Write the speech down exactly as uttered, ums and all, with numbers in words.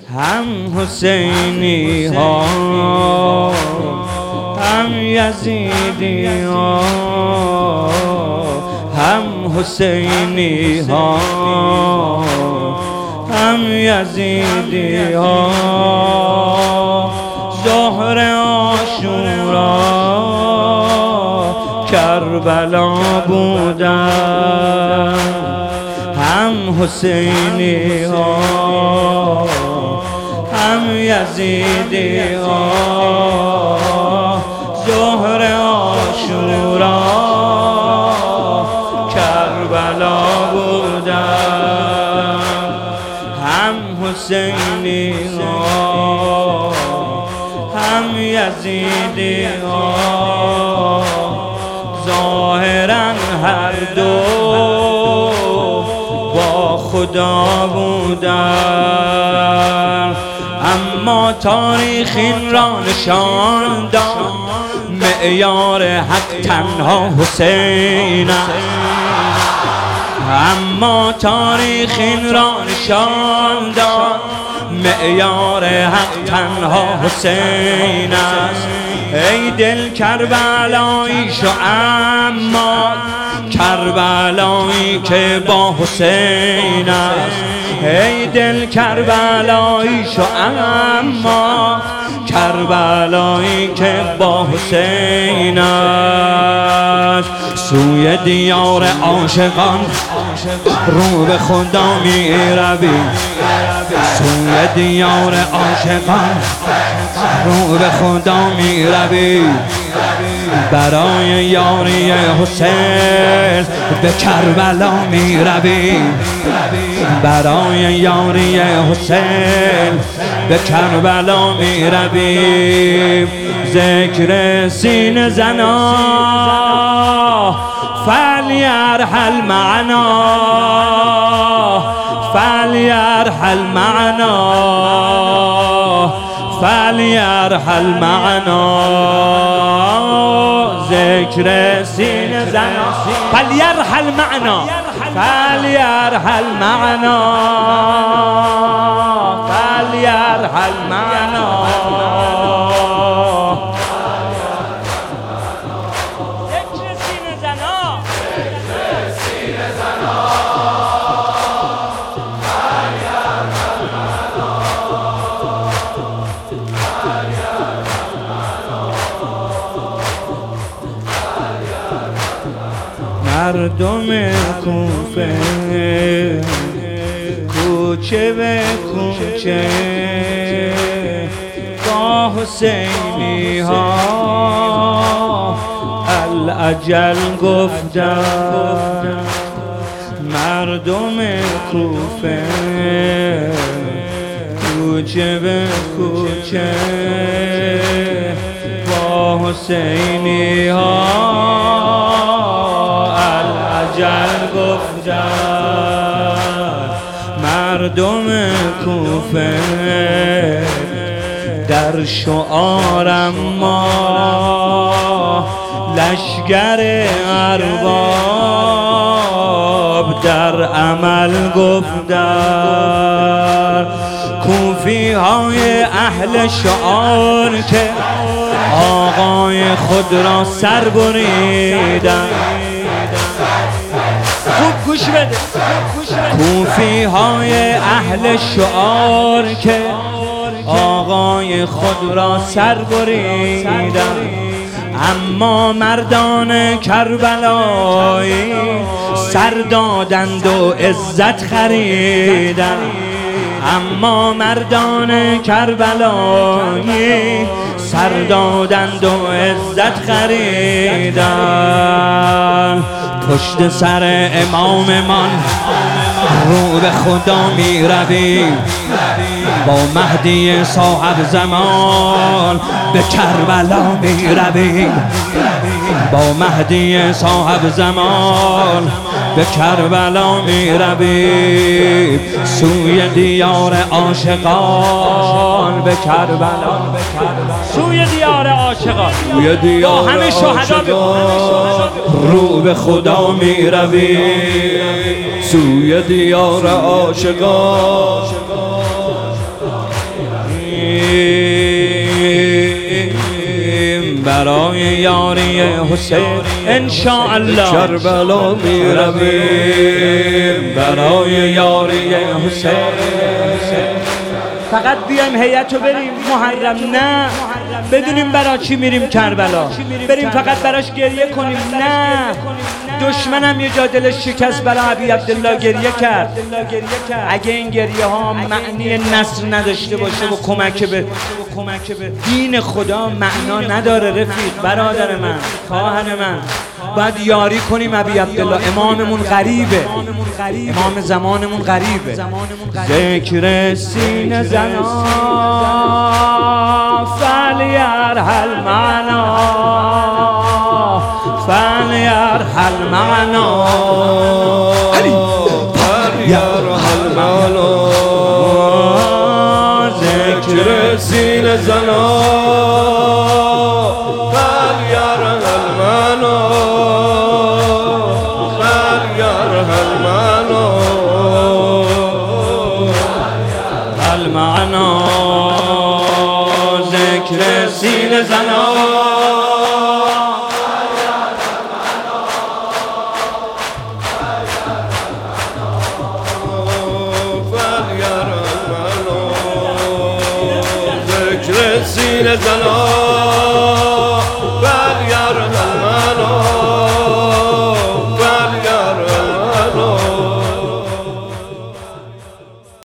هم حسینی ها هم یزیدی ها، هم حسینی ها هم یزیدی ها، ظهر عاشورا کربلا بودن، هم حسینی ها هم یزیدی ها، ظهر عاشورا کربلا بودن، هم حسینی ها هم یزیدی ها، ظاهرا هر دو با خدا بودن، اما تاریخ این را نشان داد معیار حق تنها حسین است. اما تاریخ این را نشان داد معیار حق تنها حسین است. ای دل کربلایی شو اما کربلایی که با حسین است، ای دل کربلایی شو اما کربلایی که با حسین است. سوی دیار عاشقان رو به خدا می روی، سوی دیار عاشقان رو به خدا می روی، برای یاری حسین به کربلا می روی، برای یاری حسین به کربلا می روی. ذکر سینه زنا فلیرحل معنا، فلیرحل معنا، فلیرحل معنا، ذکر سینه زنا فلیرحل معنا، فلیرحل معنا، فلیرحل معنا. مردم کوفه کوچه به کوچه با حسینی ها الاجل گفتن، مردم کوفه کوچه به کوچه با حسینی ها الاجل گفتن، مردم کوفه در شعارم ما لشگر ارباب در عمل گفتن. کوفی های اهل شعار که آقای خود را سر بریدن، خوب گوش بده، کوفی های اهل شعار که آقای خود را سر بریدن، اما مردان کربلایی سر دادند و عزت خریدند، اما مردان کربلایی سر دادند و عزت خریدند. پشت سر اماممان رو به خدا می روی، با مهدی صاحب زمان به کربلا می روی، با مهدی صاحب زمان به کربلا می روی، سوی دیار عاشقان به کربلا، سوی دیار عاشقان، سوی دیار همه شهدا رو به خدا می روی، سوی دیار عاشقان برای یاری حسین انشاءالله کربلا می رویم برای یاری حسین. فقط بیایم هیئت رو بریم محرم، نه بدونیم برای چی میریم کربلا، بریم فقط براش گریه کنیم، نه دشمنم یه جا دلش شکست برای ابی عبدالله گریه کرد. اگه این گریه ها معنی نصر نداشته باشه و کمک به دین خدا معنا نداره رفیق، برادر من، خواهر من، باید یاری کنیم. ابی عبدالله اماممون غریبه، امام زمانمون غریبه. ذکر سینه زنا فلیرحل معنا فلیرحل معنا فلیرحل معنا ذکر سینه زنا فلیرحل معنا فلیرحل معنا المعنا ذکر سینه زنا سینه زنا